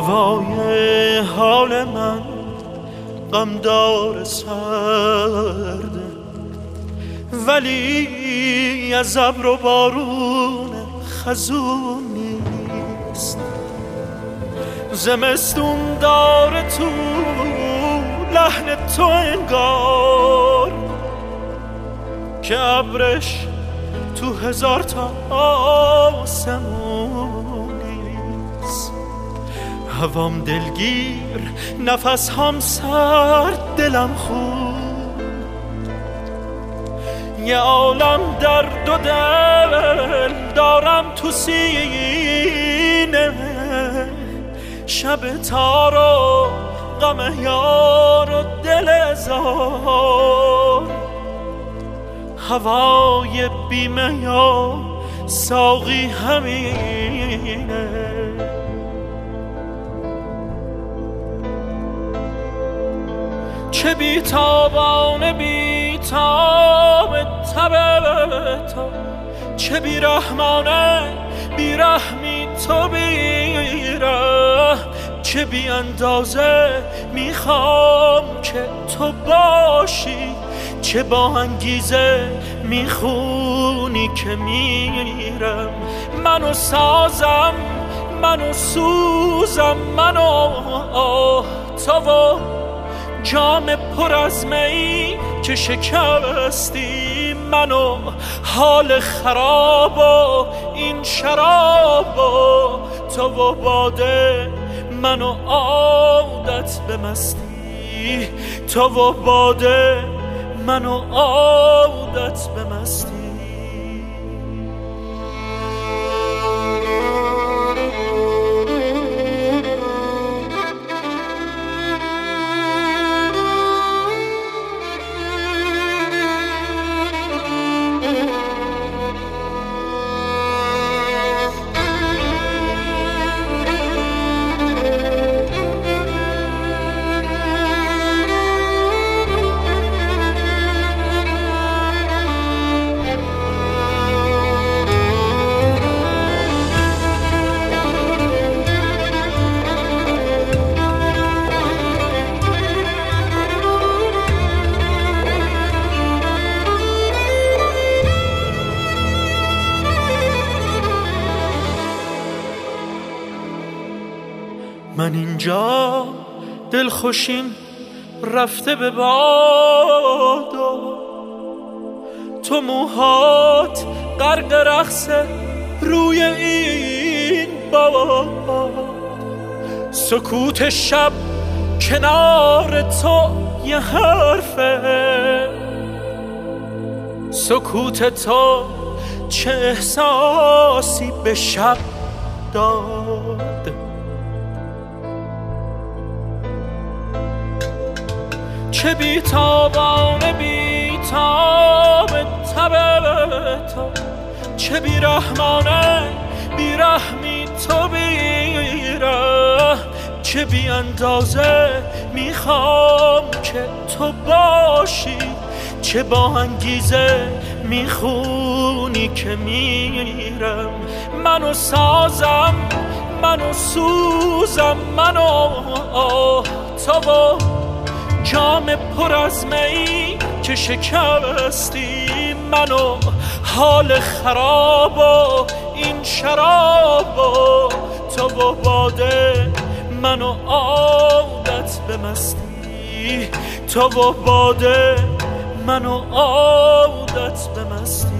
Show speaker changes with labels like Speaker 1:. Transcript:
Speaker 1: هوای حال من غمدار سرده، ولی از ابر و بارون خزون نیست. زمستون داره تو لحن تو انگار که ابرش تو هزار تا آسمون نیست. هوام دلگیر، نفس هم سرد، دلم خون، یه عالم درد و دل دارم تو سینه. شب تار و غم یار و دل زار، هوای بیمه یا ساقی همینه. چه بیتابانه بیتاب تب تو، چه بیرحمانه بیرحمی تو بیره. چه بی اندازه میخوام که تو باشی، چه با انگیزه میخونی که میرم. منو سازم، منو سوزم، منو تو و جام پر از می که شکستی. منو حال خراب و این شراب و تو و باده، منو عادت به مستی. تو و باده، منو عادت به مستی. من اینجا دلخوشیم رفته به بادا، تو موهات غرق رقص روی این باد. سکوت شب کنار تو یه حرفه، سکوت تو چه احساسی به شب داد. چه بیتابانه بیتاب تب تو، چه بیرحمانه بیرحمی تو بیره. چه بی اندازه میخوام که تو باشی، چه با انگیزه میخونی که میرم. منو سازم، منو سوزم، منو تو و جام پر از می که شکستی. منو حال خراب و این شراب و تو و باده، منو عادت به مستی. تو و باده، منو عادت به مستی.